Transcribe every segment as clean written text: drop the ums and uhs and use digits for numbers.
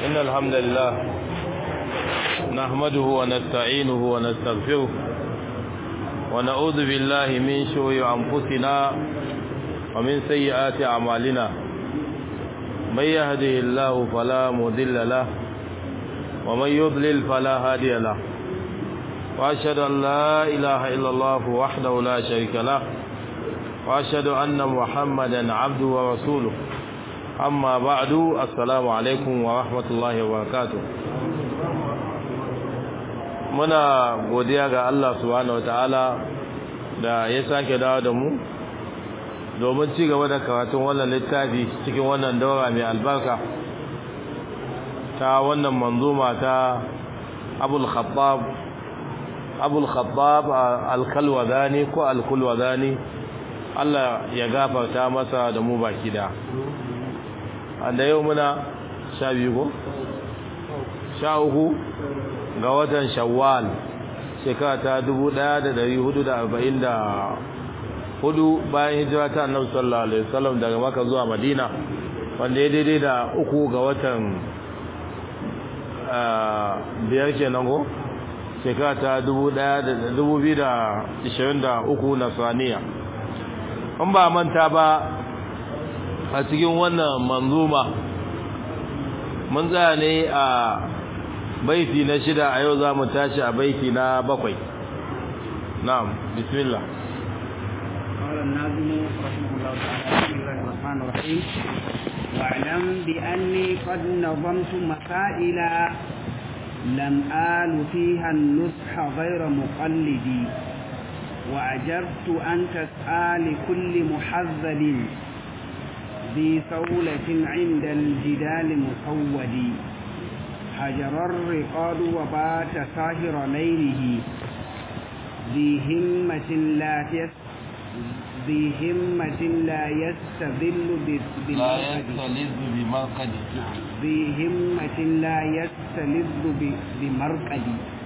إن الحمد لله نحمده ونستعينه ونستغفره ونعوذ بالله من شرور أنفسنا ومن سيئات أعمالنا من يهده الله فلا مضل له ومن يضلل فلا هادي له وأشهد أن لا إله إلا الله وحده لا شريك له وأشهد أن محمدا عبده ورسوله أما بعد السلام عليكم ورحمة الله وبركاته muna godiya ga Allah subhanahu wataala da ya sake dawo da mu domin ci gaba da karatun wannan littafi cikin wannan daura mai albarka ta wannan manzuma ta Abul Khattab al-Kalwadani ko al-Kulwadani Allah ya gafarta masa da mu baki da anda yau muna 12 ko 13 ga watan Shawwal shekara ta 1444 bayan hijira ta Annabi sallallahu alaihi wasallam daga Makka zuwa Madina wanda ya daidai da 3 ga watan biyar kenan go shekara ta 2023 Nasraniya in ba manta ba a cikin wannan manzuma mun tsaya ne a baiti na 6 a yau zamu tashi a baiti na 7 na'am bismillah qala an-nazim rahimahullah ta'ala bismillahir rahmanir rahim wa'lam bi anni qad nazamtu masaila lam alu fiha an-nusha ghayra muqallidi وأجبت أن تسأل كل محذب ذي ثولة عند الجدال مقود هجر الرقاد وبات ساهر ليله ذي همة لا يستذل بمرقد ذي همة لا يستلذ بمرقد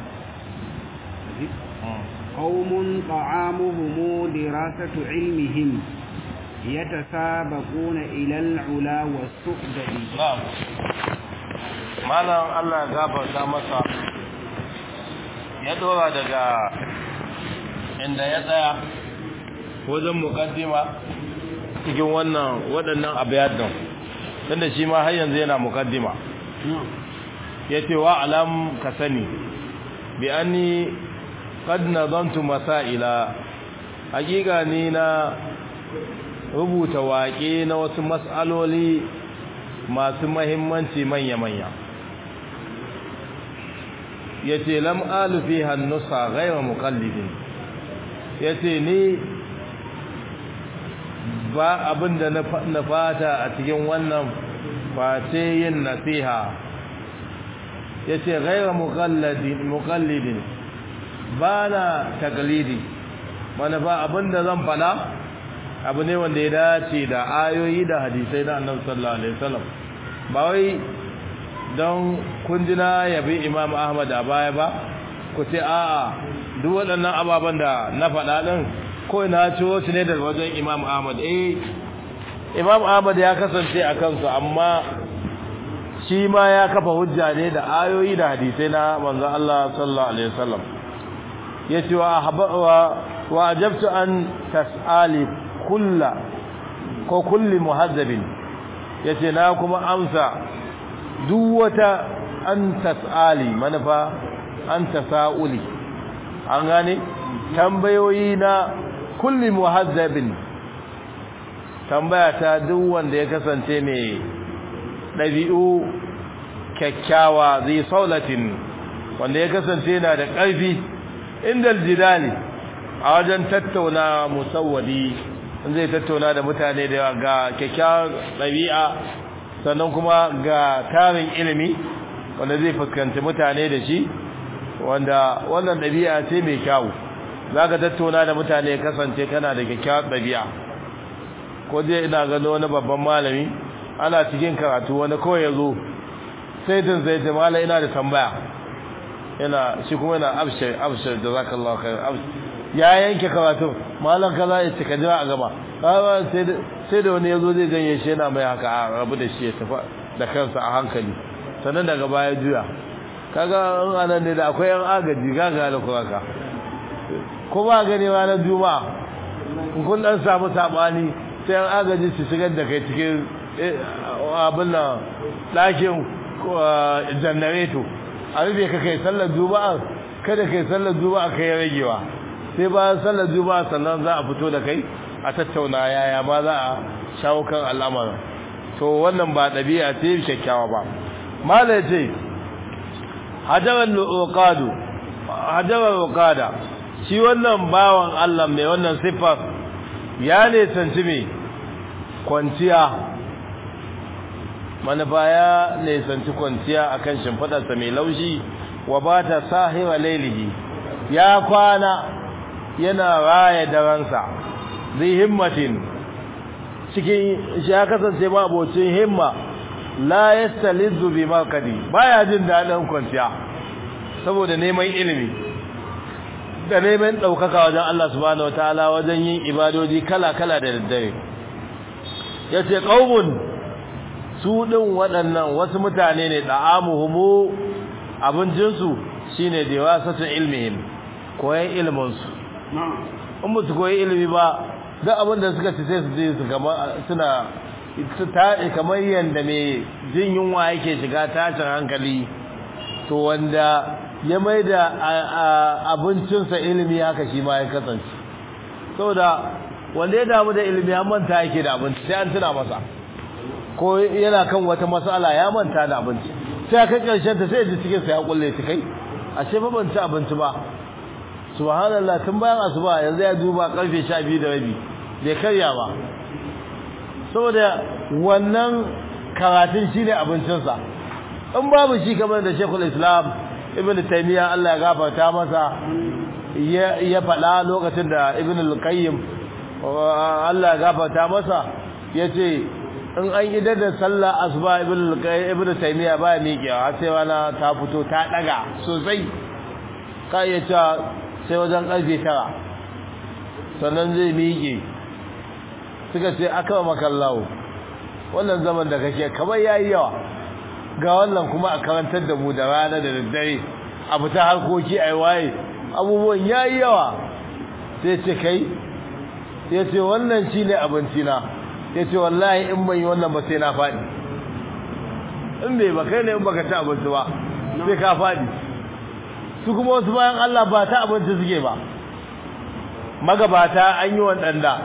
قوم طعامهم دراسة علمهم يتسابقون إلى العلا والسؤدد نعم malam Allah ya gafarta masa ya dora daga inda ya tsaya wajen mukaddima cikin waɗannan abiyat din tunda shi ma har yanzu yana mukaddima yace wa alam ka sani bi anni qad nazamtu masaila hakika ni na rubuta waƙe na wasu mas'aloli masu muhimmanci manya yace lam alu fiha an-nusa ghayra muqallidin yace ni ba abinda na fata a cikin wannan face yin nasiha yace ghayra muqallidin bana taklidi mana ba abinda zan fada abu ne wanda ya dace da ayoyi da hadisai na Annabi sallallahu alaihi wasallam ba wai don kunjina yabi Imam Ahmad a baya ba ku ce a'a duk waɗannan ababan da na fada din ko na ciwo su ne daga wajen Imam Ahmad Imam Ahmad ya kasance a kansu amma shi ma ya kafa hujja ne da ayoyi da hadisai na manzon Allah sallallahu alaihi wasallam yace wa ajabtu an tas'ali kulli muhazzabin yace na kuma amsa duk wata an tas'ali manufa an tasa'uli an gane tambayoyi na kulli muhazzabin tambaya ta duk wanda ya kasance mai dabi'u kyakkyawa zai saulatin wanda ya kasance na da ƙarfi inda aljidali a wajen tattauna musawwadi zai tattauna da mutane da ga kyakkyawar ɗabi'a sannan kuma ga tarin ilimi wanda zai fuskanci mutane da shi wanda wannan ɗabi'a ce mai kyau zaka tattauna da mutane kasance kana da kyakkyawar ɗabi'a ko dai ina gano wani babban malami ana cikin karatu wani kawai ya zo sai din zai ce mallam ina da tambaya shi kuma yana abshir jazakallahu khair ya yanke karatu mallam kaza ya cika jira a gaba sai da wani yazo zai ganye shi yana mai haka a rabu da shi ya tafi da kansa a hankali sannan daga baya juya kaga an anan ne da akwai yan agaji gaga da kuraka ko ba gani ranar juma'a kun dan samu sabani sai yan agaji su shigar da kai cikin abin nan ɗakin janareto a rufe ka kai sallar juma'a kada kai sallar juma'a kai ragewa sai bayan sallar juma'a sannan za a fito da kai a tattauna yaya ma za a shawo kan al'amarin to wannan ba ɗabi'a ce kyakkyawa ba malai ce hajarar uqada shi wannan bawan Allah mai wannan siffar ya ne sanci mai kwanciya manufa ya ne sanci kwanciya akan shimfidarsa mai laushi wa bata sahira lailihi ya kwana yana raya daransa zai himmatin cikin shi ya kasance ma abocin himma la yastalizu bi markadi baya jin dadin kwanciya saboda neman ilimi da neman daukaka wajen Allah subhanahu wataala wajen yin ibadoji kala-kala da daddare yace qaumun su din waɗannan wasu mutane ne da'amuhumu abincinsu shine diwasatu ilmihim koyan ilimin su in ba su koyi ilimi ba duk abin da suka ci sai su je su suna kamar yanda mai jin yunwa yake shiga tashin hankali to wanda ya maida abincinsa ilimi haka shi ma ya kasance saboda wanda ya damu da ilimi ya manta yake da abinci sai an tuna masa ko yana kan wata matsala ya manta da abinci sai aka karshen ta sai ji cikin sa ya kulle shi kai ashe ba ban ci abinci ba subhanallah tun bayan asuba yanzu ya duba karfe 12:30 bai karya ba saboda wannan karatun shine abincinsa in babu shi kamar da Sheikhul Islam Ibn Taymiyyah Allah ya gafarta masa ya faɗa lokacin da Ibn al-Qayyim Allah ya gafarta masa yace in an idar da sallah asuba Ibn Taymiyyah ba miƙewa har sai wani ta fito ta daga sosai kai ya ce sai wajen karfe 9 sannan zai miƙe suka ce aka makallahu wannan zaman da kake kamar yayi yawa ga wannan kuma a karantar da mu da rana da daddare a fita harkoki ai waye abubuwan yayi yawa sai ce kai yace wannan shine abinci na yace wallahi in ban yi wannan ba sai na fadi in bai ba kai ne in baka ci abinci ba sai ka fadi su kuma wasu bayan Allah ba ta abinci suke ba magabata an yi wadanda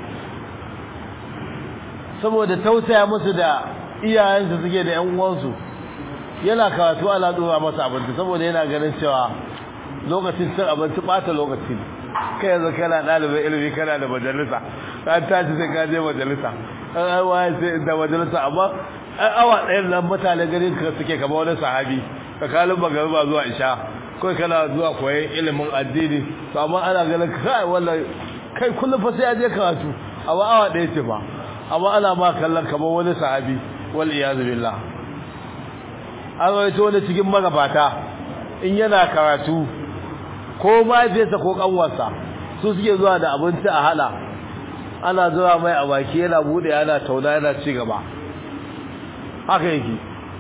saboda tausaya musu da iyayensu suke da ƴan uwansu yana karatu ala dora masa abinci saboda yana ganin cewa lokacin cin abinci bata lokaci kai yanzu kana dalibin ilimi kana da majalisa an tashi sai ka je majalisa an waye sai da majalisa amma awa ɗayan nan mutane ganin ka suke kamar wani sahabi tsakanin magariba zuwa isha kai kana zuwa koyon ilimin addini to amma ana ganin kai wallahi kai kullum fa sai ya je karatu amma awa ɗaya ce ba amma ana ma kallon kamar wani sahabi wal iyazu billah an rawaito wani cikin magabata in yana karatu ko mahaifiyarsa ko kanwarsa su suke zuwa da abinci a hala ana zuwa mai a baki yana bude yana tauna yana ci gaba haka yake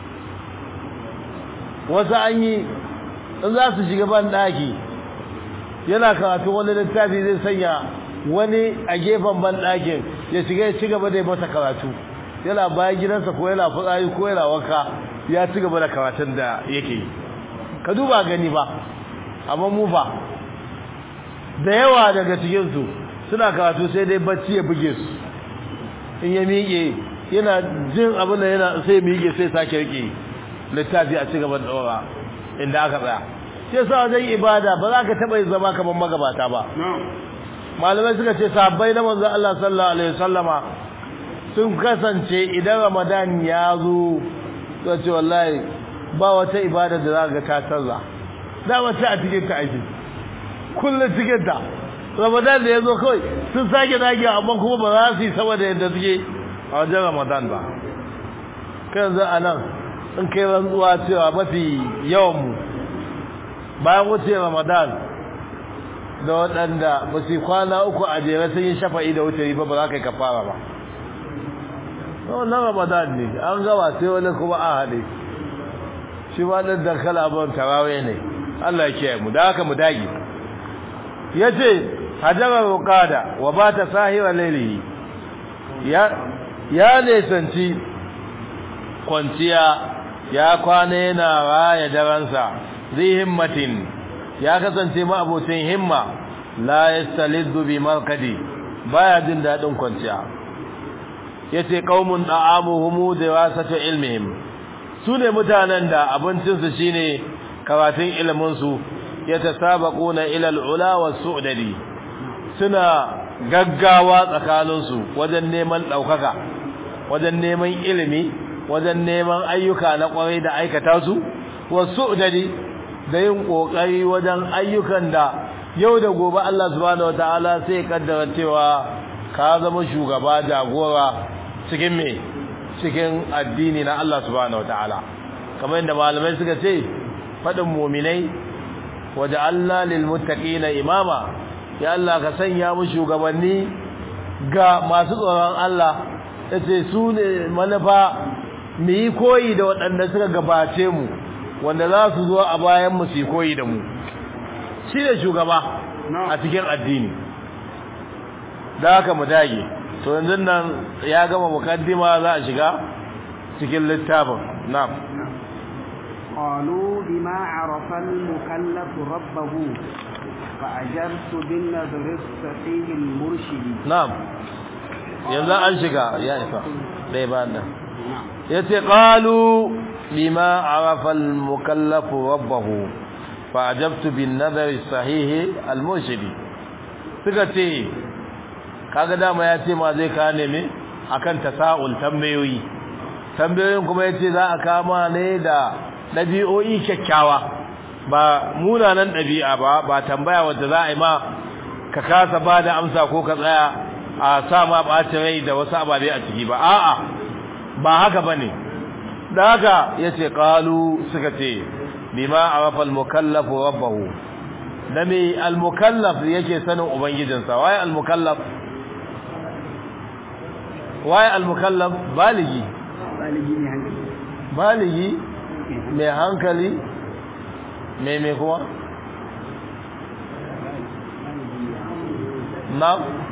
wasu an yi in za su shiga ban daki yana karatu wani littafi zai sanya wani a gefen ban dakin ya shiga ya ci gaba da masa karatu yana bayan gidansa ko yana fitsari ko yana wanka ya ci gaba da karatun da yake yi ka duba gani ba amma mu fa da yawa daga cikin su suna karatu sai dai bacci ya buge su in ya miƙe yana jin abin da yana sai miƙe sai sake rike littafi a ci gaba da daura inda aka tsaya sai sa wajen ibada ba za ka taɓa zama kamar magabata ba malamai suka ce sahabbai na manzon Allah sallallahu alaihi wasallama sun kasance idan Ramadan ya zo to ce wallahi ba wata ibada da za ka ta canza da wata a cikin ta aiki kullun cikin ta Ramadan da ya zo kai sun sake dage amma kuma ba za su yi saboda yadda suke a wajen Ramadan ba kan za anan in kai rantsuwa cewa mafi yawan mu bayan wuce Ramadan da waɗanda ba su kwana uku a jere sun yi shafa'i da wuce ba za ka yi kafara ba wannan Ramadan ne an gaba sai wani kuma a haɗe shi ma dan dakala ban tawawe ne Allah ya kiyaye mu da haka mu dage yace hajara ruqada wa bata sahira laylihi ya ne sanci kwanciya ya kwana yana raya daransa zai himmatin ya kasance ma abocin himma la yastalidu bi marqadi baya jin dadin kwanciya yace qaumun da'amuhum dirasatu ilmihim sune mutanen da abincin su shine karatun ilimin su yatasabaquna ila al-ula was-su'dadi suna gaggawa tsakanin su wajen neman daukaka wajen neman ilimi wajen neman ayyuka na kwarai da aikata su was-su'dadi da yin kokari wajen ayyukan da yau da gobe Allah subhanahu wataala sai kaddara cewa ka zama shugaba jagora cikin me cikin addini na Allah subhanahu wataala kamar yadda malamai suka ce fadin mu'minai waja'alna lil muttaqina imama ya Allah ka sanya mu shugabanni ga masu tsoron Allah yace su ne manufa mu yi koyi da waɗanda suka gabace mu wanda za su zo a bayan mu su koyi da mu shi ne shugaba a cikin addini da haka mu dage to yanzu nan ya gama mukaddima za a shiga cikin littafin na'am qalu bima arafa al-mukallaf rabbahu fa ajartu bin nadr as-sahih al-murshid na'am yanzu an shiga ya isa dai ba nan yace qalu bima arafa al-mukallaf rabbahu fa ajabtu bin nadr as-sahih al-murshid suka ce kaga dama ya ce ma zai ka neme akan tasa'ul tambayoyin kuma yace za a kama ne da dabi'o'i kyakkyawa ba munanan dabi'a ba tambaya wanda za a yi ma ka kasa ba da amsa ko ka tsaya a sa ma bacin rai da wasu ababe a ciki ba a'a ba haka bane da haka yace qalu suka ce bima arafa al-mukallaf rabbahu dami al-mukallaf yake sanin ubangijinsa waye al-mukallaf waye al-mukallaf baligi mai hankali mai kuma na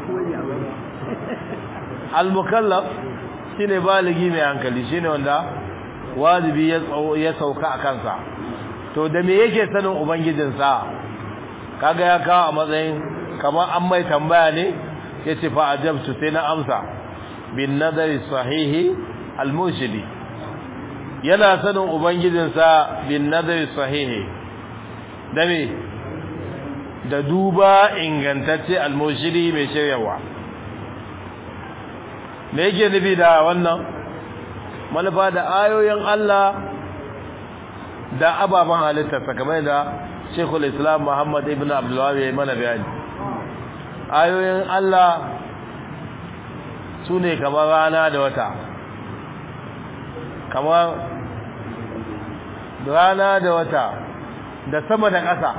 al-mukallaf shine baligi mai hankali shine wanda wajibi ya sauka a kansa to da me yake sanin ubangijinsa kaga ya kawo a matsayin kamar an mai tambaya ne yace fa ajabtu sai na amsa bin nadari sahihi al-murshidi yana sanin ubangijinsa bin nadari sahihi da me da duba ingantacce al-murshidi mai shiryawa me yake nufi da wannan manufa da ayoyin Allah da ababen halittarsa kamar da Sheikhul Islam Muhammad ibn Abdul Wahhab ya mana bayani ayoyin Allah sune kamar rana da wata kamar rana da wata da sama da ƙasa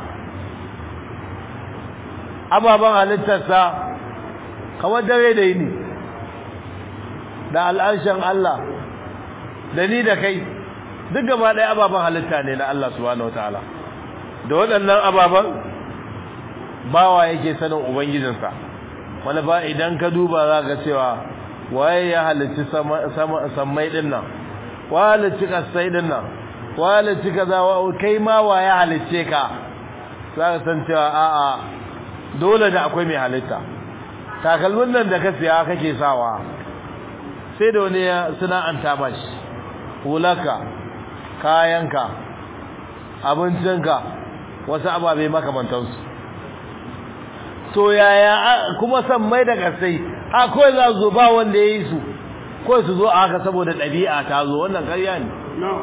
ababen halittarsa kamar dare da yini da al'arshin Allah da ni da kai duk gaba ɗaya ababen halitta ne na Allah subhanahu wataala da waɗannan ababen bawa yake sanin ubangijinsa wani ba idan ka duba za ka cewa waye ya halicci sammai din nan waye halicci kasai din nan waye halicci kaza kai ma waye halicce ka za ka san cewa a'a dole da akwai mai halitta takalmin nan da ka siya kake sawa sai da wani sana'anta mashi hulaka kayanka abincinka wasu ababe makamantansu to yaya kuma san mai da kasai akwai za su ba wanda ya yi su ko su zo a haka saboda ɗabi'a ta zo wannan ƙarya ne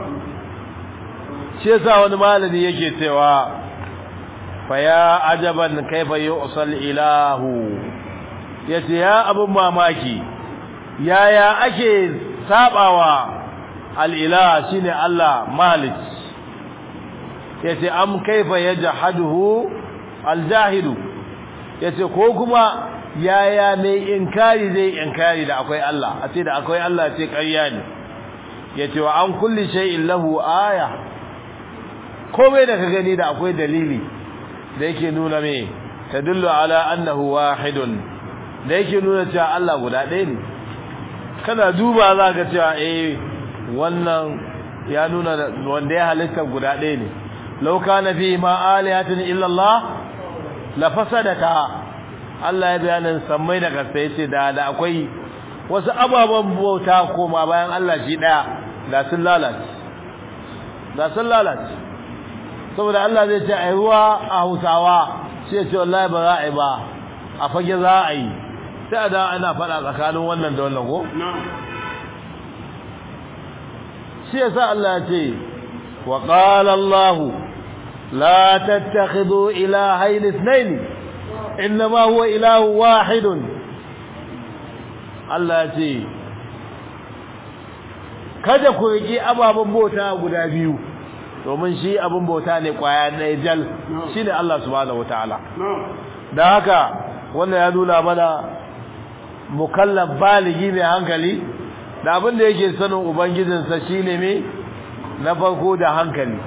shi yasa wani malami yake cewa fa ya ajaban kaifa yusal ilahu yace ya abun mamaki yaya ake sabawa al-ilah shine Allah malik yace am kaifa yajhaduhu al-jahidu yace ko kuma yaya mai inkari zai inkari da akwai Allah a ce da akwai Allah ce ƙarya ne yace wa an kulli shay'in lahu aya komai da ka gani da akwai dalili da yake nuna me tadullu ala annahu wahidun da yake nuna cewa Allah guda ɗaya ne kana duba za ka cewa wannan ya nuna wanda ya halitta guda ɗaya ne law kana fi ma alihatin illa Allah la fasadata Allah ya bayanin sammai da kasa yace da akwai wasu ababen bauta koma bayan Allah shi daya da sun lalace saboda Allah zai ce ai ruwa a Hausawa sai ce wallahi ba za a yi ba a fage za a yi sai da ana fada tsakanin wannan da wannan ko shi yasa Allah ya ce wa qala Allah la tattakhidhu ilahayn ithnayn inma huwa ilahu wahidun Allah ya ce kada ku riki ababen bauta guda biyu domin shi abin bauta ne kwaya ɗaya jal shine Allah subhanahu wataala dan haka wannan ya nuna mana mukallaf baligi mai hankali da abin da yake sanin ubangijinsa shine me na farko da hankali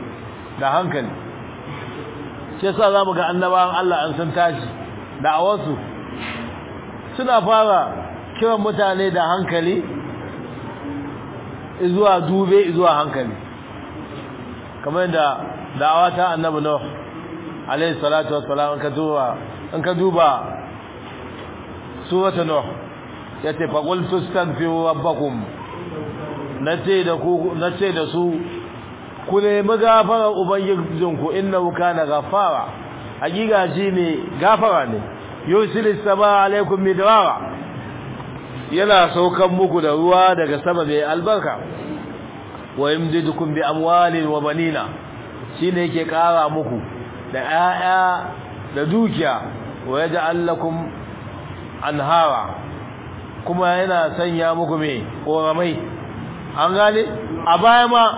shi yasa zamu ga annabawan Allah an san tashi da awasu suna fara kiran mutane da hankali zuwa dube zuwa hankali kamar da da'awa ta annabi Nuh alayhi salatu wassalam an ka duba surata Nuh yace fa qul tastaghfiru rabbakum nace da su ku ne magafara ubangijinku innahu kana ghafara hakika shi ne gafara ne yusilis samaa alaikum midrara yana saukan muku da ruwa daga sama mai albarka wa yamdidukum bi amwalin wa banina shine yake kara muku da 'ya'ya da dukiya wa yaj'al lakum anhara kuma yana sanya muku me koramai an gane a baya ma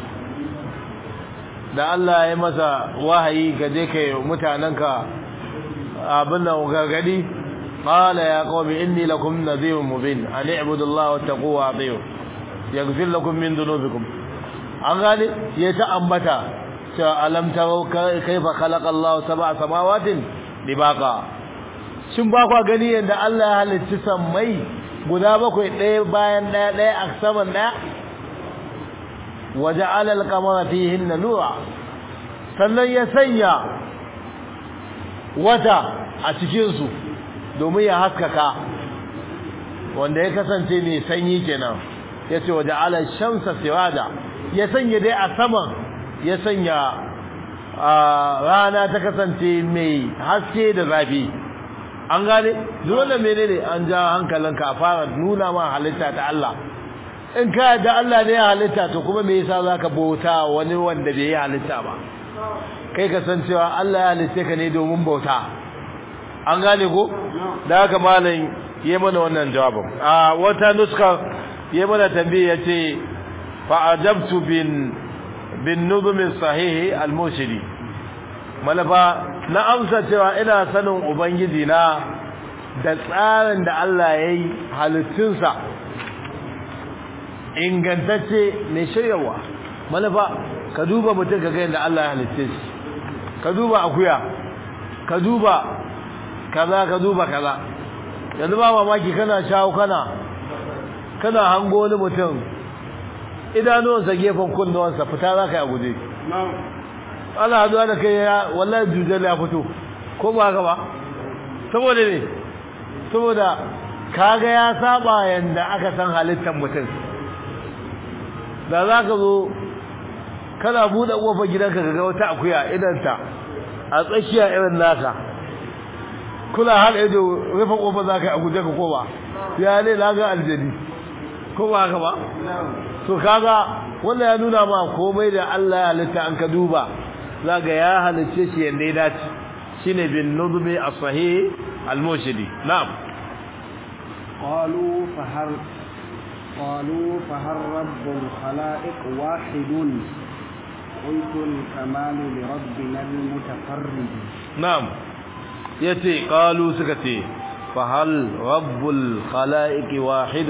da Allah ya masa wahayi ga je kai mutananka abin nan gargadi qala ya qawmi inni lakum nadhirun mubin an i'budu allaha wattaqu wa ati'u yaghfir lakum min dhunubikum an gane ya ta ambata cewa alam taraw kayfa khalaqa Allahu sab'a samawatin dibaqa shin ba ku gani yanda Allah ya halicci sammai guda bakwai ɗaya bayan ɗaya a saman ɗaya waja'ala al-qamara fihinna nura sannan ya sanya wata a cikin su domin ya haskaka wanda ya kasance mai sanyi kenan yace waja'ala ash-shamsa sirada ya sanya dai a saman ya sanya rana ta kasance mai haske da zafi an gane dole menene an ja hankalinka a fara nuna ma halitta ta Allah in ka da Allah ne ya halitta to kuma me yasa zaka bauta wani wanda bai yi halitta ba kai ka san cewa Allah ya halitta ka ne domin bauta an gane ko da haka malam yayi mana wannan jawabin a wata nuska yayi mana tambaye yace fa ajabtu bin nuzum sahih al-mushri malafa na amsa cewa ina sanin ubangiji na da tsarin da Allah yayi halittunsa ingantacce ne shiryawa malafa ka duba mutum ka ga yadda Allah ya halitte shi ka duba akuya ka duba kaza ka duba kaza yanzu ba mamaki kana shawo kana hango wani mutum idanuwansa gefen kunnuwansa fita za ka yi a guje ana haduwa da kai wallahi jujjal ya fito ko ba haka ba saboda ne saboda kaga ya saba yanda aka san halittar mutum da za ka zo kana buɗe ƙofar gidanka ka ga wata akuya idanta a tsakiya irin naka kula har ido rufe ƙofar za ka yi a guje ka koma ya ne na ga aljani ko ba haka ba to kaga wannan ya nuna ma komai da Allah ya halitta an ka duba za ga ya halicce shi yadda ya dace shine bin nuzumi as-sahih al-mushdi na'am قالوا فهل رب الخلائق واحد قلت الكمال لربنا المتفرد نعم يتي قالوا سكتي فهل رب الخلائق واحد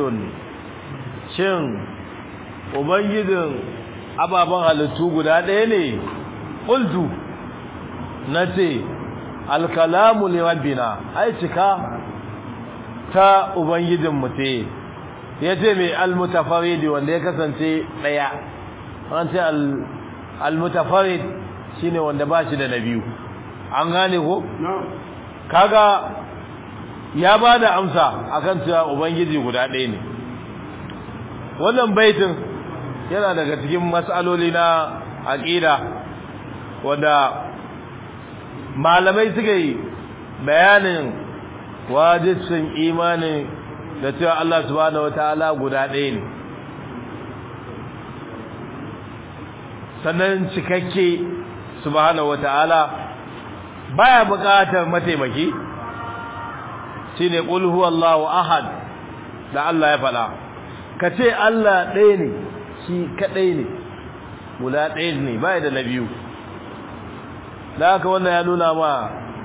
shin ubangijin ababen halittu guda ɗaya ne qultu nace al-kalamu li rabbina ai cika ta ubangijin mu ce yace mai al-mutafarrid wanda ya kasance daya an ce al-mutafarrid shine wanda ba shi da nabiyu an gane ko kaga ya bada amsa akan cewa ubangiji guda ɗaya ne wannan baitin yana daga cikin mas'aloli na aqida wanda malamai suka yi bayanin wajibin imani da cewa Allah subhanahu wataala guda ɗaya ne sannan cikakke subhanahu wataala baya buƙatar mataimaki shine qul huwallahu ahad da Allah ya faɗa kace Allah ɗaya ne shi kadai ne guda ɗaya ne bai da nabiyu da haka wannan ya nuna ma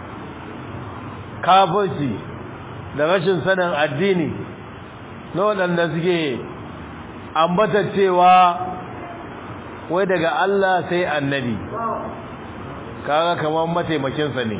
kafirci da rashin sanin addini na waɗanda suke ambata cewa wai daga Allah sai annabi kaga kamar mataimakinsa ne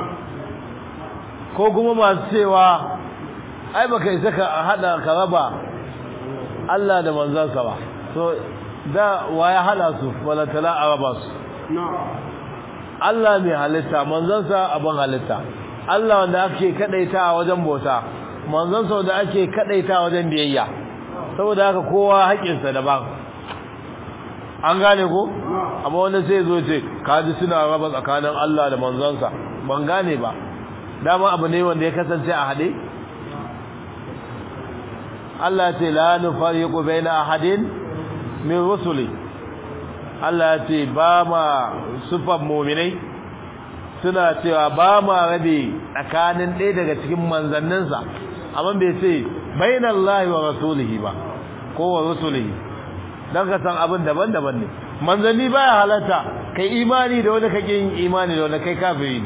ko kuma masu cewa ai baka isa ka hada ka raba Allah da manzansa ba so da waya hala su wala tala araba su Allah mai halitta manzansa abin halitta Allah wanda ake kadaita a wajen bauta manzansa wanda ake kadaita a wajen biyayya saboda haka kowa haƙinsa daban an gane ko amma wanda sai zo ce kaji suna raba tsakanin Allah da manzansa ban gane ba dama abu ne wanda ya kasance a hade Allah ya ce la nufariqu baina ahadin min rusuli Allah ya ce ba ma sufan mu'minai suna cewa ba ma rabe tsakanin ɗaya daga cikin manzanninsa amma bai ce bainallahi wa rasulihi ba ko wa rusulihi dan ka san abin daban-daban ne manzanni baya halatta kai imani da wanda kake yin imani da wanda kai kafiri ne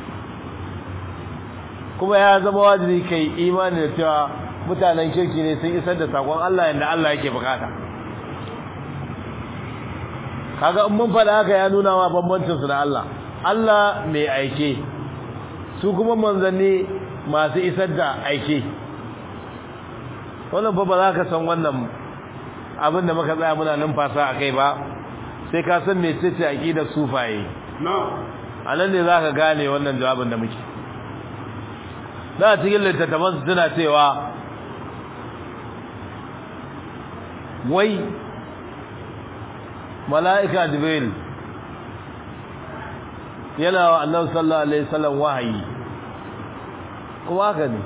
kuma ya zama wajibi kai imani da cewa mutanen kirki ne sun isar da sakon Allah yanda Allah yake bukata kaga in mun faɗa haka ya nuna wa bambancin su da Allah Allah mai aike su kuma manzanni masu isar da aike wannan fa ba za ka san wannan abin da muka tsaya muna numfasa a kai ba sai ka san mecece aqidar sufaye anan ne za ka gane wannan jawabin da muke da cikin littattafan suna cewa wai mala'ika jibril yana wa annabi sallallahu alaihi wasallam wahayi kuma haka ne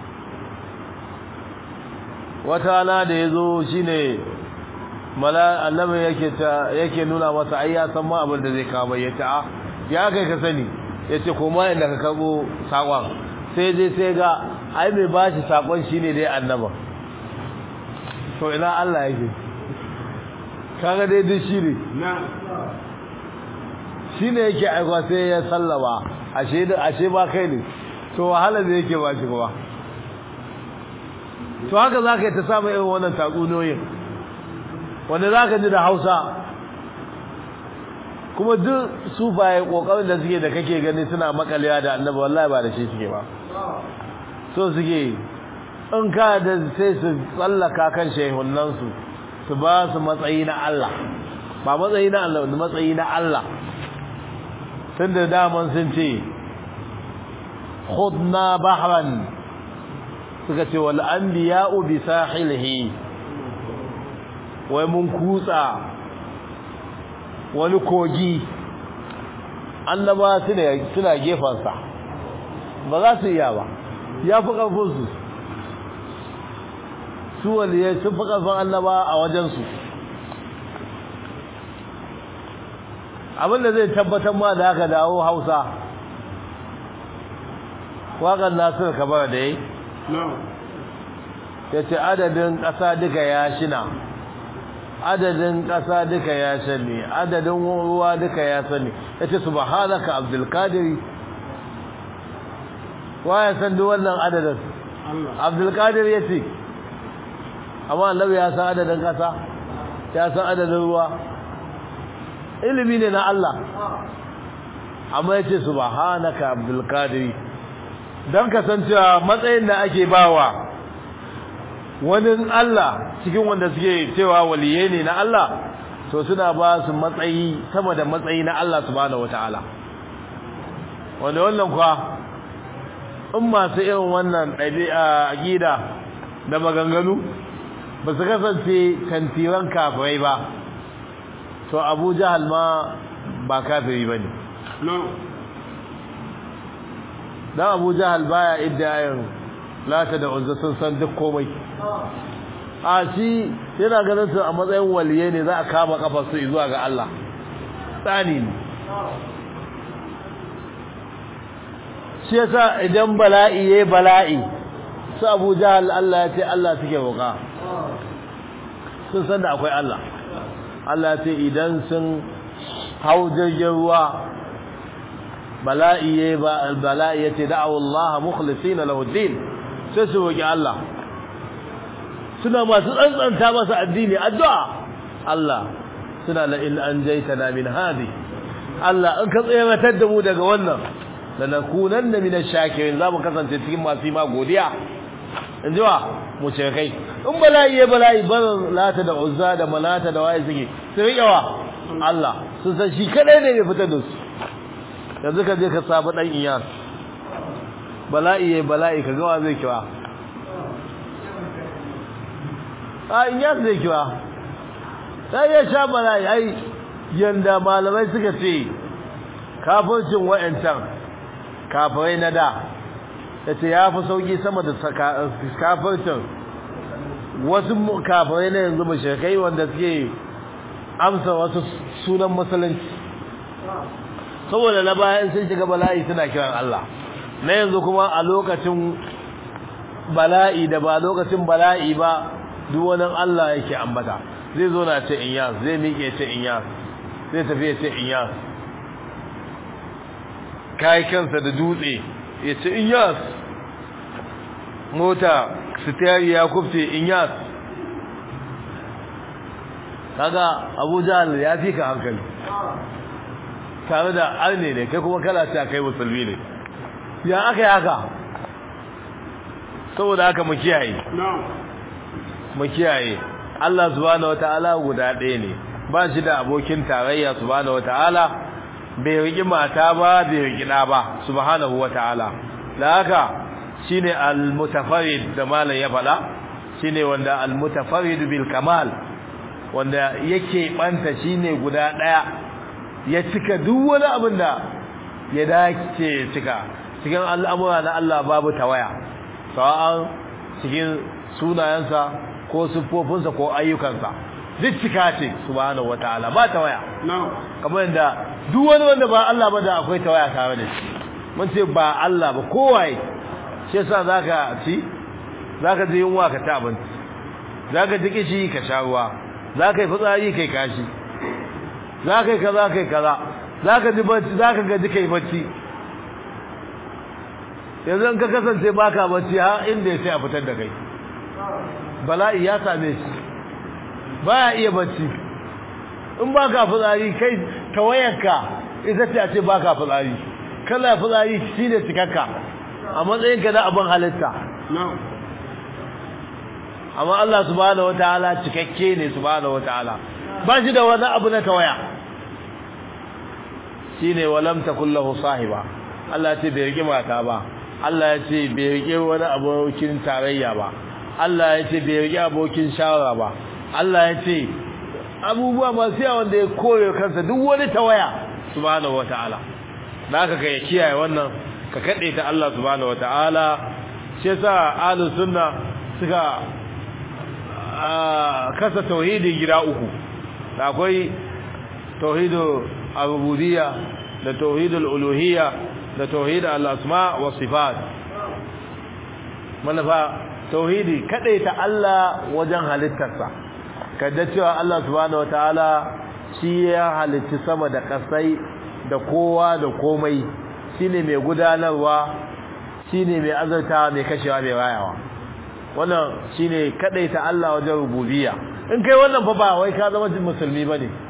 wata rana da yazo shine annabi yake nuna masa ai ya san ma abin da zai kawo yace a ya kai ka sani yace koma inda ka karbo sakon sai je sai ga ai mai bashi sakon shine dai annaba to ina Allah yake kaga dai duk shine yake aikwa sai ya sallama ashe ba kai ne to wahala da yake ba shi kuma to haka zaka yi ta samu irin wannan takunoyin wanda zaka ji da Hausa kuma duk sufaye kokarin da suke da kake gani suna makalewa da annabi wallahi ba da shi suke ba so suke in ka da sai su tsallaka kan shehunan su ba su matsayi na Allah ba matsayi na Allah wanda matsayi na Allah tunda daman sun ce khudna bahran suka ce wal anbiya'u bi sahilihi wai mun kutsa wani kogi annaba suna gefansa ba za su iya ba ya fi ƙarfinsu su waliyai sun fi ƙarfin annaba a wajensu abinda zai tabbatar ma da haka dawo Hausa waƙar Nasir Kabara da yi ya ce adadin ƙasa duka ya shina adadin ƙasa duka ya sani adadin ruwa duka ya sani ya ce subhanaka abdulkadir wa ya san duk wannan adadin abdulkadir ya ce amma annabi ya san adadin ƙasa ya san adadin ruwa ilimi ne na Allah amma yace subhanaka abdul qadir dan kasancewa matsayin da ake bawa wani Allah cikin wanda suke cewa waliyai ne na Allah to suna ba su matsayi sama da matsayi na Allah subhanahu wataala wanda wannan kwa in masu irin wannan ɗabi'a aqida da maganganu ba su kasance tantiran kafirai ba to Abu Jahal ma ba kafiri bane no dan Abu Jahal baya iddayin lata da uzza sun san duk komai a shi yana ganin su a matsayin waliye ne za a kama kafar su zuwa ga Allah tsani ne shi yasa idan bala'i yayi bala'i su Abu Jahal Allah ya ce Allah suke roƙa sun san da akwai Allah Allah ya ce idan sun hau jirgin ruwa bala'i yace da'u Allah mukhlisina lahu din sai su roki Allah suna masu tsantsanta masa addini addu'a Allah suna la in anjaytana min hadi Allah in ka tsayar da mu daga wannan lanakunanna min ash-shakirin za mu kasance cikin masu ma godiya injiwa mu ce kai in bala'i ban lata da uzza da malata da waye suke sai yawa Allah sun san shi kadai ne ya fitar da su yanzu ka je ka sabu dan iyar bala'i ka gawa zai kiwa a iyar zai kiwa sai ya sha bala'i ai yanda malamai suka ce kafircin wa'ancan kafirai na da yace ya fi sauki sama da kafircin wasu kafirai na yanzu mushrikai wanda suke amsa wasu sunan musulunci saboda na bayan sun shiga bala'i suna kiran Allah na yanzu kuma a lokacin bala'i da ba lokacin bala'i ba duk wani Allah yake ambata zai zo na ce inyas zai miƙe ce inyas zai tafi ya ce inyas kai kansa da dutse ya ce inyas mota sitiyari ya kufce inyas kaga Abu Jahl ya fi ka hankali tare da arne ne kai kuma kala ta kai musulmi ne ya aka yi haka saboda haka mu kiyaye Allah subhanahu wataala guda ɗaya ne ba shi da abokin tarayya subhanahu wataala bai riki mata ba bai riki da ba subhanahu wataala da haka shine al-mutafarrid da malan ya fada shine wanda al-mutafarrid bil kamal wanda yake banta shine guda ɗaya ya cika duk wani abin da ya dace cika cikin al'amura na Allah babu tawaya sawa'an cikin sunayensa ko siffofinsa ko ayyukansa duk cika ce subhanahu wataala ba tawaya kamar yadda duk wani wanda ba Allah ba da akwai tawaya tare da shi mun ce ba Allah ba kowaye shi yasa zaka ji yunwa ka ta abinci zaka ji kishi ka sha ruwa zaka yi fitsari kai kashi zaka yi kaza kai kaza zaka ji bacci zaka gaji kai bacci yanzu ka kasance baka bacci ha inda sai a fitar da kai bala'i ya same shi baya iya bacci in baka fitsari kai tawayarka ita ce a ce baka fitsari kana fitsari shine cikakka a matsayin ka na abin halitta amma Allah subhanahu wataala cikakke ne subhanahu wataala ba shi da wani abu na tawaya shine walam takul lahu sahiba Allah ya ce bai rike mata ba Allah ya ce bai rike wani abokin tarayya ba Allah ya ce bai rike abokin shawara ba Allah ya ce abubuwa masu yawa wanda ya kore kansa duk wani tawaya subhanahu wataala naka kai kiyaye wannan ka kade ta Allah subhanahu wataala shi yasa ahlus sunna suka kasa tauhidi gida uku akwai tauhidul rububiyya da tauhidul uluhiyya da tauhid al-asma wa sifat manafa tauhidi kadaita Allah wajen halittarsa kada cewa Allah subhanahu wataala shi ya halitta sama da kasai da kowa da komai shine mai gudanarwa shine mai azartawa mai kashewa mai rayawa wannan shine kadaita Allah wajen rububiyya in kai wannan fa ba wai ka zama musulmi bane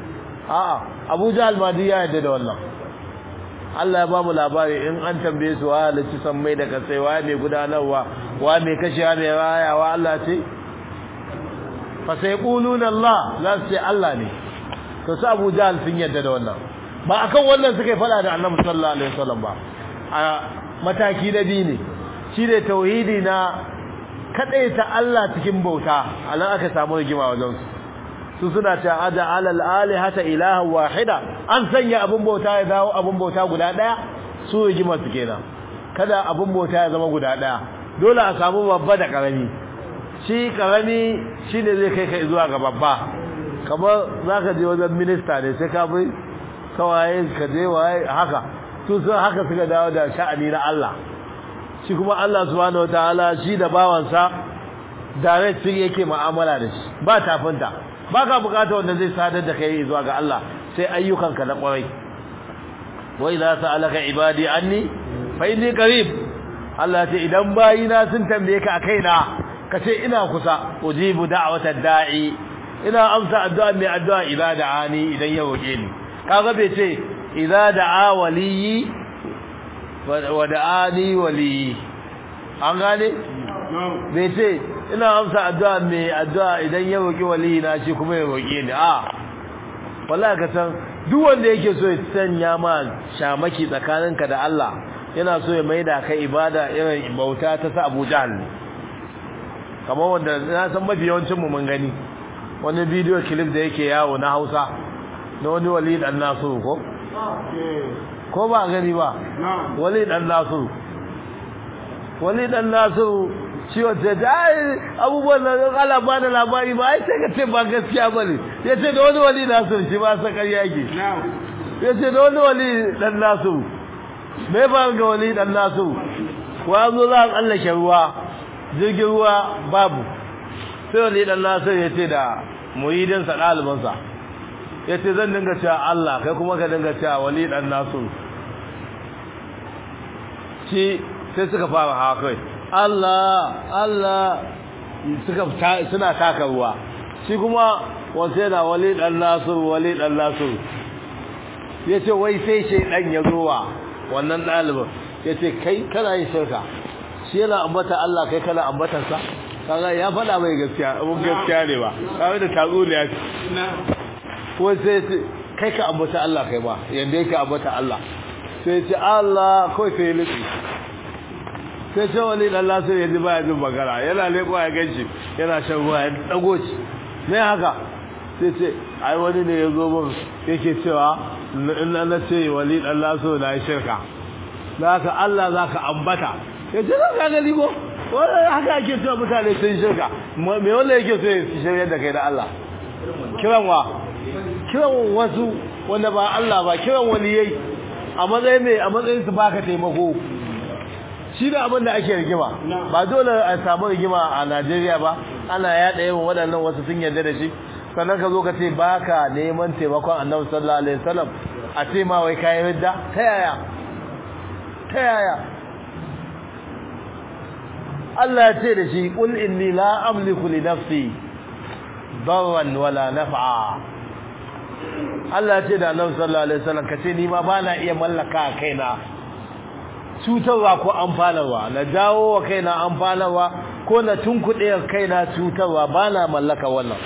a'a Abu Jahl ma ya yadda da wannan Allah ya ba mu labari in an tambaye su wa halicci san mai da kasai wa mai gudanarwa wa mai kashewa mai rayawa Allah ce fa sayquluna Allah za su ce Allah ne to su Abu Jahl sun yadda da wannan ba akan wannan suka fada da Annabi sallallahu alaihi wasallam ba a mataki na biyu ne shi ne tauhidi na kadaita Allah cikin bauta anan aka samu rigima wajen su suna ta ada alal alihata ilaha wahida an sanya abun bauta ya dawo abun bauta guda daya su rigima su kenan kada abun bauta ya zama guda daya dole a samu babba da karami shi karami shine zai kai ka zuwa ga babba kamar zaka je wajen minista ne sai ka bi kawai ka je waye haka su sun haka suka dawo da sha'ani na Allah shi kuma Allah subhanahu wataala shi da bawansa direct yake mu'amala da shi ba tafinta baka bukata wanda zai sadar da kai zuwa ga Allah sai ayyukanka na kwarai wa idza sa'alaka ibadi anni fa inni qarib Allah ce idan bayina sun tambaye ka kaina kace ina kusa ujibu da'watad da'i ina amsa addu'a mai addu'a idza da'ani idan ya roke ni kaga bai ce idza da'a waliyi wa da'ani waliyi an gane bai ce ina amsa addu'a mai addu'a idan ya roki waliyi na shi kuma ya roke ni wallahi ka san duk wanda yake so ya sanya ma shamaki tsakaninka da Allah yana so ya maida kai ibada irin bauta ta sa Abu Jahl kamar wanda na san mafi yawancin mu mun gani wani video clip da yake yawo na Hausa na wani Walid an-Nasir ko ba gani ba Walid an-Nasir shi wata dai abubuwan da Allah ba da labari ba ai sai ka ce ba gaskiya bane yace da wani Walid an-Nasir shi ba sa ƙarya yake yace da wani Walid an-Nasir me ba ga Walid an-Nasir wa zo za a tsallake ruwa jirgin ruwa babu sai Walid an-Nasir yace da muridin sa ɗaliban sa yace zan dinga cewa Allah kai kuma ka dinga cewa Walid an-Nasir shi sai suka fara haka Allah suna taka ruwa shi kuma wasu yana Walid an-Nasir yace wai sai shedan ya zowa wannan ɗalibin yace kai kana yin shirka shi yana ambata Allah kai kana ambatar sa kaga ya faɗa mai gaskiya abun gaskiya ne ba kawai da tatsuniya ko sai kai ka ambata Allah kai ba yanda yake ambata Allah sai ce Allah kai sai litsi sai ce wani Allah sai yaji baya jin magana yana leko ya ganshi yana shan ruwa ya dago shi me haka sai ce ai wani ne yazo mun yake cewa in Allah ce wali Allah so na shirka zaka Allah zaka ambata yace zaka ga ligo wannan haka ake cewa mutane sun shirka me wanda yake so ya shirya da kai da Allah kiran wasu wanda ba Allah ba kiran waliyai a matsayin su baka taimako shi da abin da ake rigima ba dole a samu rigima a Najeriya ba ana yada yawan waɗannan wasu sun yarda da shi sannan ka zo ka ce baka neman taimakon Annabi sallallahu alaihi wasallam a ce ma wai kai ridda ta yaya Allah ya ce da shi qul inni la amliku li nafsi darran wala naf'a Allah ya ce da Annabi sallallahu alaihi wasallam kace ni ma bana iya mallaka kaina cutarwa ko amfanarwa na jawo wa kaina amfanarwa ko na tunkuɗe kaina cutarwa bana mallaka wannan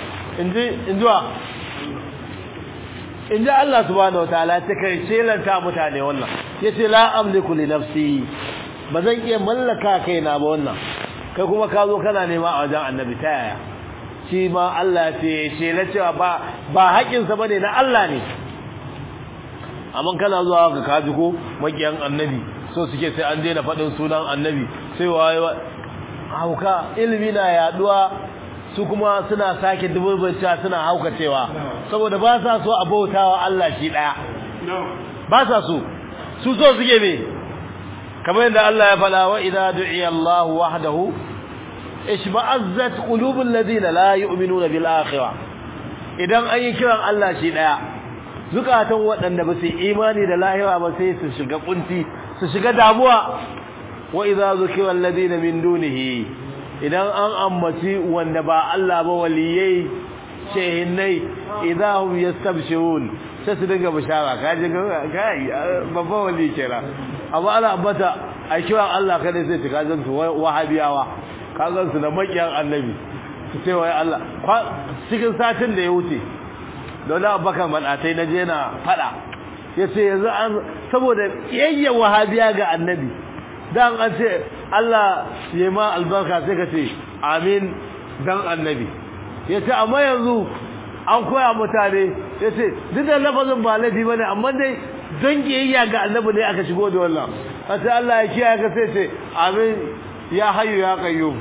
inji Allah subhanahu wataala ta kai shelanta mutane wannan yace la amliku li nafsi bazan iya mallaka kaina ba wannan kai kuma ka zo kana nema a wajen Annabi ta yaya shi ma Allah ce shela cewa ba haƙin sa bane na Allah ne amma kana zuwa ka kaji ko makiyan Annabi so suke sai an daina faɗin sunan Annabi sai waye hauka ilimi na yaduwa su kuma suna sake duburburta suna haukacewa saboda ba sa so a bautawa Allah shi daya ba sa so su so suke me kamar yadda Allah ya faɗa wa idza du'iya Allah wahdahu ishba'azzat qulubul ladina la yu'minuna bil akhirah idan an yi kiran Allah shi daya zukatan waɗanda ba su imani da lahira ba sai su shiga kunti su shiga damuwa wa idza zukira alladina min dunihi idan an ammaci wanda ba Allah ba waliyai shehinnai idahum yastabshirun sai su dinga bishara kaje kai babban wali kenan amma ana ambata a kiran Allah kada sai ka gansu wahabiyawa ka gansu da makiyan annabi su ce wai Allah cikin satin da ya wuce dole Abubakar Madatai naje yana fada yace yanzu an saboda yayyan wahabiya ga annabi dan an ce Allah ya ma albarka sai ka ce amin dan annabi yace amma yanzu an koya mutane yace duk da lafazin ba laifi bane amma dai don kiyayya ga annabi ne aka shigo da wannan sai Allah ya kiyaye ka sai ce amin ya hayyu ya qayyum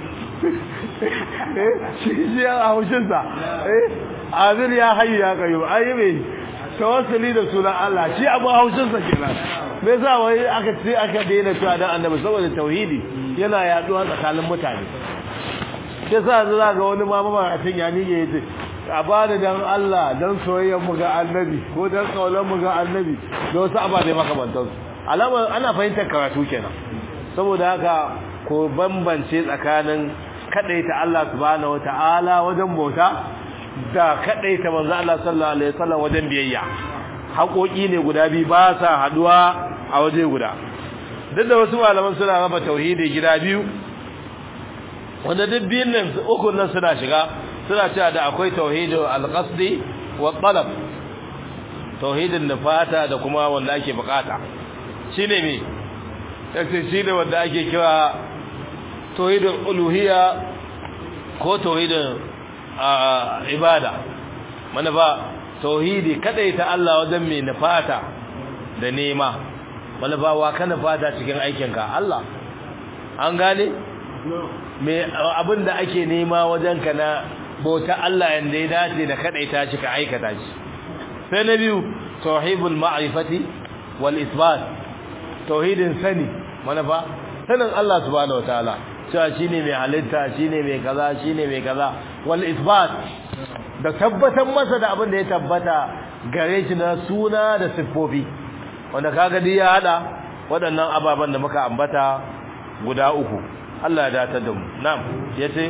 shi ya haushin sa amin ya hayyu ya qayyum ayi me tawassuli da sunan Allah shi abu haushin sa kenan me yasa wai aka daina cewa dan annabi saboda tauhidi yana yaduwa tsakanin mutane sai sa za ga wani mama a cikin yani yace a bada dan Allah dan soyayyar mu ga annabi ko dan kaulan mu ga annabi da wasu ababe makamantan su alama ana fahimtar karatu kenan saboda haka ko bambance tsakanin kadaita Allah subhanahu wataala wajen bauta da kadaita manzo Allah sallallahu alaihi wasallam wajen biyayya haƙoƙi ne guda biyu ba sa haduwa a waje guda duk da wasu malaman suna raba tauhidi gida biyu wanda duk biyun nan uku nan suna shiga suna cewa da akwai tauhidul alqasdi wa talab tauhidin nufata da kuma wanda ake bukata shine me yace shine wanda ake kira tauhidul uluhiyya ko tauhidul ibada manufa tauhidi kadaita Allah wajen me nufata da nema manufa wa kana fata cikin aikinka Allah an gane me abinda ake nema wajen ka na bauta Allah yanda ya dace da kadaita shi ka aikata shi sai na biyu tauhidul ma'rifati wal isbat tauhidin sani manufa sanin Allah subhanahu wataala cewa shine mai halitta shine mai kaza shine mai kaza wal isbat da tabbatar masa da abin da ya tabbata gare shi na suna da siffofi wanda kaga dai ya hada waɗannan ababan da muka ambata guda uku Allah ya datar da mu na'am yace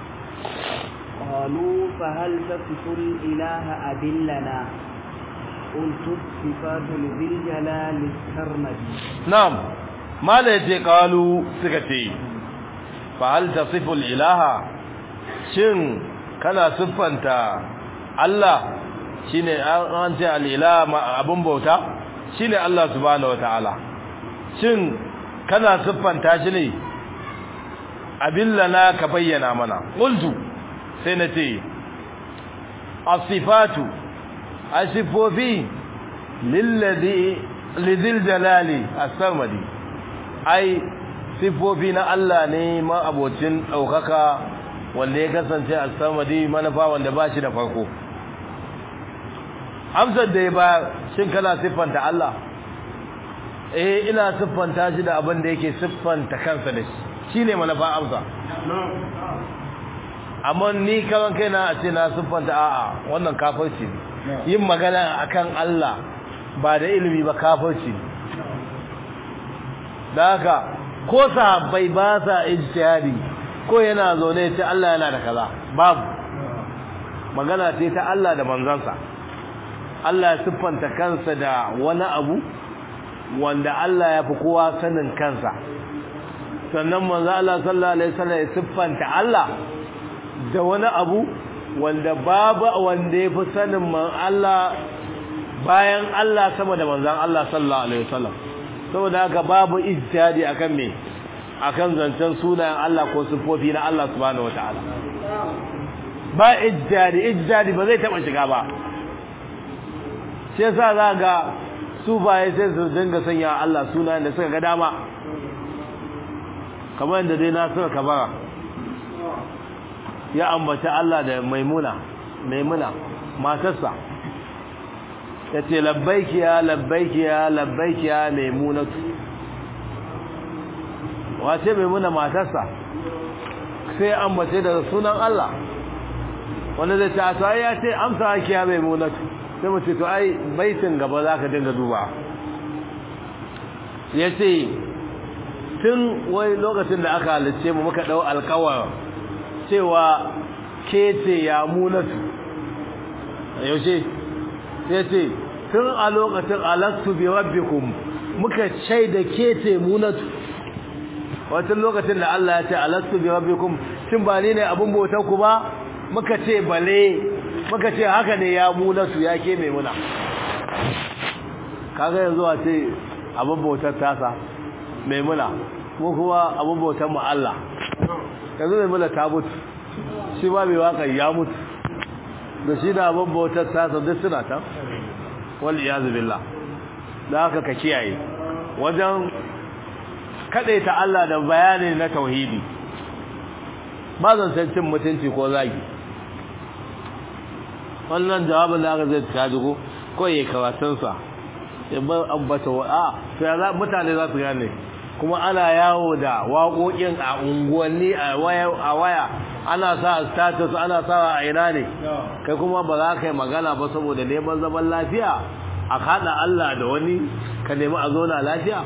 qalu fa hal tasful ilaha adillana qultu sifatu bil jalal sarmadi na'am mala yace qalu suka ce fa hal tasful ilaha shin kana siffanta Allah shine an ce al-ilah abun bauta shine Allah subhanahu wataala shin kana siffanta shi ne abillana ka bayyana mana qultu sai nace as-sifatu asifofi lilladhi lidhil jalali as-samadi ai sifofi na Allah ne ma abocin daukaka wanda ya kasance as-samadi manufa wanda ba shi da farko amsar da ba shin kana siffanta Allah ina siffanta shi da abin da yake siffanta kansa da shi shine manufa amsa amma ni kaman kaina a ce na siffanta a'a wannan kafirci ne yin magana akan Allah ba da ilimi ba kafirci ne da haka ko sahabbai ba sa ijtihadi ko yana zaune ce Allah yana da kaza babu magana ce ta Allah da manzansa Allah ya siffanta kansa da wani abu wanda Allah ya fi kowa sanin kansa sannan manzo Allah sallallahu alaihi wasallam ya siffanta Allah da wani abu wanda babu wanda ya fi sanin man Allah bayan Allah sama da manzon Allah sallallahu alaihi wasallam saboda haka babu ijtihadi akan me akan zancen sunayen Allah ko sifofi na Allah subhanahu wataala ba ijtihadi ba zai taba shiga ba sai yasa zaga su baye sai su dinga sanya Allah sunayen da suka ga dama kamar yadda dai na suka kabara ya ambata Allah da maimuna matarsa yace labbaiki ya maimunatu wace maimuna matarsa sai ambace da sunan Allah wanda zai ta sai ya ce amsa haki ya maimunatu sai mu ce to ai baitin gaba zaka dinga duba yace tun wai lokacin da aka halice mu muka dau alƙawar cewa ke ce ya munatu yaushe sai ce tun a lokacin alastu bi rabbikum muka shaida kete munatu wata lokacin da Allah ya ce alastu bi rabbikum shin ba ne abun bautar ku ba muka ce bale muka ce haka ne ya munatu ya ke mai muna kaga yanzu a ce abun bautar tasa mai muna ko kuma abun bautar mu Allah yanzu mai muna ta mutu shi ba mai waka ya mutu da shi da abun bautar tasa duk suna ta wal iyaz billah da haka ka kiyaye wajen ta Allah da bayani na tauhidi ba zan san cin mutunci ko zagi wannan jawabin da aka zai ta dugo ko yayi karatun sa ya ba ambata wa sai mutane za su gane kuma ana yawo da waƙoƙin a unguwanni a waya ana sa status ana sa a ina ne kai kuma ba za ka yi magana ba saboda neman zaman lafiya a kada Allah da wani ka nemi a zauna lafiya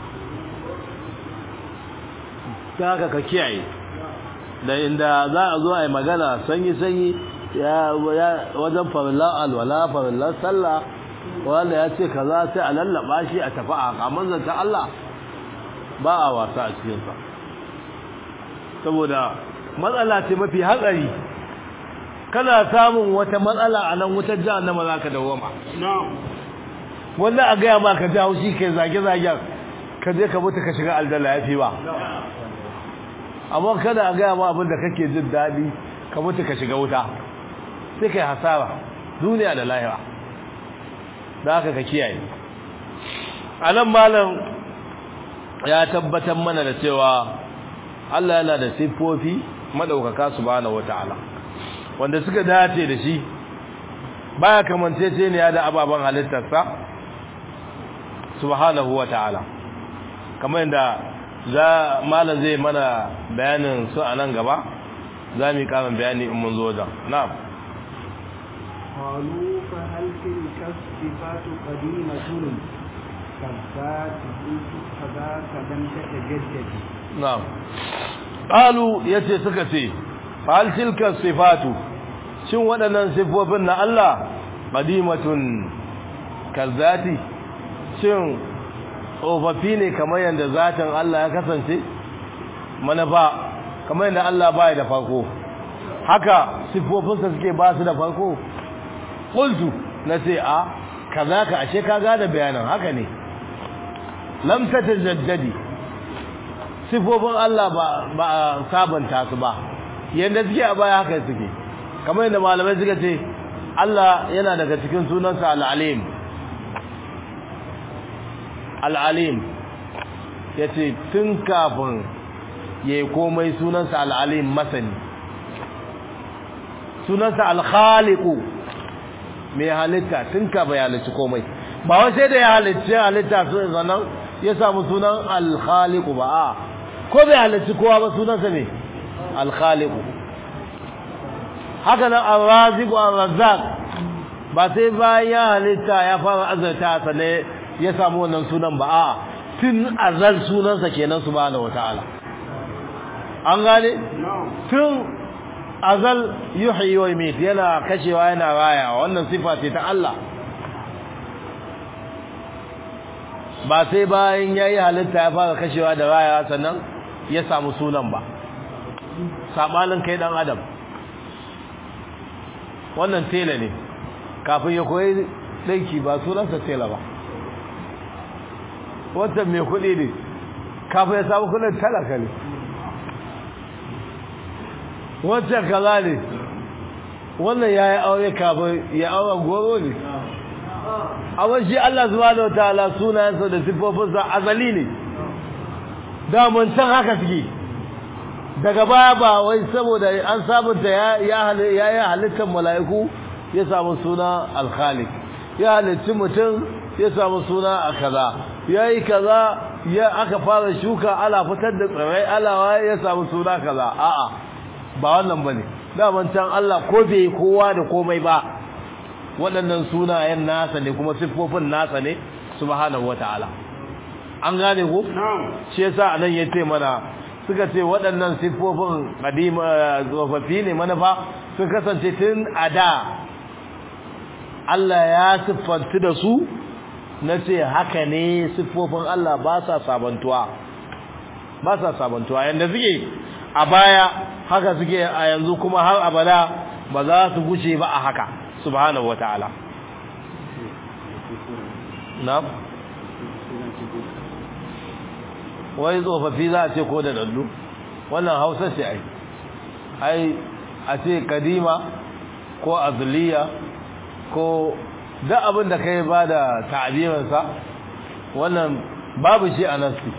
ta haka ka kiyaye da inda za a zo a yi magana sanyi ya wajen farillan alwala farillan sallah wanda ya ce kaza sai a lallaba shi a tafi a kamar zanta Allah ba a wasa a cikinsa saboda matsala ce mafi hatsari kana samun wata matsala a nan wutar jahannama za ka dawoma wanda a gaya ma ka ji haushi kai zage-zagen ka je ka mutu ka shiga aljanna ya fi ba amma kada a gaya ma abin da kake jin daɗi ka mutu ka shiga wuta sai kai hasara duniya da lahira da haka ka kiyaye a nan malam ya tabbatar mana da cewa Allah yana da siffofi madaukaka subhanahu wataala wanda suka dace da shi baya kamantacce ne da ababan halittarsa subhanahu wataala kamar yadda malam zai mana bayanin su a nan gaba za mu yi karin bayani in mun zo wajen na'am قالوا فهل تلك الصفات قديمة كالذات فذاك لم تتجدد نعم قالوا yace suka ce fal tilka sifatu shin waɗannan sifofin na Allah qadimatun kazati shin tsofaffi ne kamar yadda zatin Allah ya kasance manufa kamar yadda Allah baya da farko haka sifofinsa suke ba su da farko qultu nace a kazaka ashe ka gane bayanan haka ne lam tatajaddadi sifofin Allah ba sabanta su ba yanda suke a baya haka suke kamar yadda malamai suka ce Allah yana daga cikin sunansa al-alim al-alim yace tun kafin yayi komai sunansa al-alim masani sunansa al-khaliqu mai halitta tun kafin ya halicci komai ba wai sai da ya halicci halitta sun zanan ya samu sunan al-khaliqu ba ko bai halicci kowa ba sunansa ne al-khaliqu haka nan ar-raziqu ar-razzaq ba sai bayan ya halitta ya fara azarta sa ne ya samu wannan sunan ba tun azal sunansa kenan subhanahu wataala an gane tun azal yuhyi wa yumit yana kashewa yana rayawa wannan sifa ce ta Allah ba sai bayan yayi halitta ya fara kashewa da rayawa sannan ya samu sunan ba sabanin kai dan adam wannan tela ne kafin ya koyi danki ba sunansa tela ba wannan mai kudi ne kafin ya samu kudin talaka ne wancan kaza ne wannan yayi aure kafin ya aure goro ne amma shi Allah subhanahu wataala sunayensa da sifofinsa azali ne da mun san haka suke daga baya ba wai saboda an sabunta ya halittar mala'iku ya samu suna al-khaliq ya halitta mutum ya samu suna kaza yayi kaza ya aka fara shuka ala fitar da tsirrai alawa ya samu suna kaza a'a ba wannan bane daman can Allah ko bai kowa da komai ba waɗannan sunayen nasa ne kuma siffofin nasa ne subhanahu wataala an gane ko shi yasa anan yace mana suka ce waɗannan siffofin qadima tsofaffi ne manufa sun kasance tun a Allah ya siffantu da su nace haka ne siffofin Allah ba sa sabantuwa yanda suke a baya haka suke a yanzu kuma har abada ba za su guce ba a haka subhanahu wataala na'am wai tsofaffi za a ce ko da dallu wannan Hausa ce ai a ce kadima ko azliya ko da abin da kai ba da ta'abirinsa wannan babu shi a nasi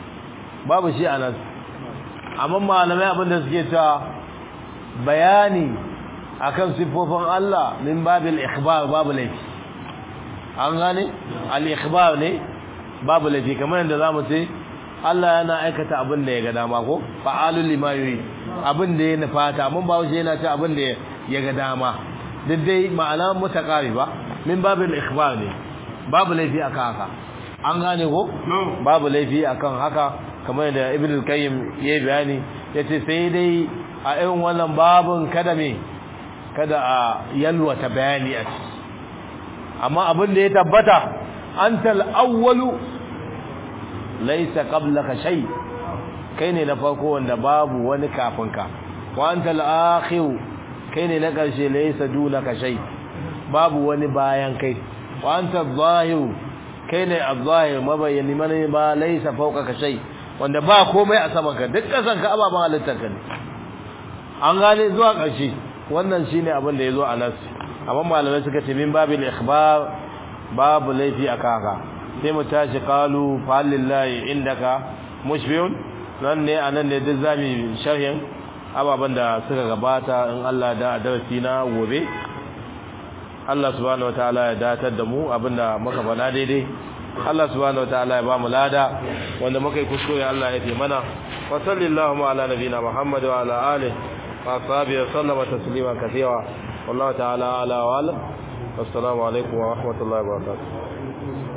amma malamai abin da suke ta bayani akan sifofin Allah min babil ikhbar babu laifi an gane al-ikhbar ne babu laifi kamar yadda zamu ce Allah yana aikata abin da ya ga dama ko fa'alul lima yuri abin da ya nufata mun ba shi yana ce abin da ya ga dama duk dai ma'ana mutaqariba min babil ikhbar ne babu laifi akan haka an gane ko babu laifi akan haka kamar da Ibn al-Qayyim ya bayani yace sai dai a irin wannan babun kada a yalwata bayani a ciki amma abin da ya tabbata antal awwalu laysa qablaka shay kai ne na farko wanda babu wani kafin ka wa antal akhir kai ne na karshe laysa dunaka shay babu wani bayan kai wa antal zahir kai ne az-zahir mabayani mane ba laysa fawqaka shay wanda ba komai a saman ka duk kasan ka ababan halittar ka ne an gane zuwa karshe wannan shine abin da yazo a nas amma malamai suka ce min babil ikhbar babu laifi aka haka sai mu tashi qalu fa lillahi indaka mushbihun nan ne anan ne duk zami sharhin ababan da suka gabata in Allah da darasi na gobe Allah subhanahu wataala ya datar da mu abinda muka bana daidai Allah subhanahu wataala ya ba mu lada wanda muka yi kuskure Allah ya taimana wa sallallahu ala nabina Muhammad wa ala alihi wa sahbihi sallama taslima kathira wallahu ta'ala ala wa alam assalamu alaikum wa rahmatullahi wa barakatuh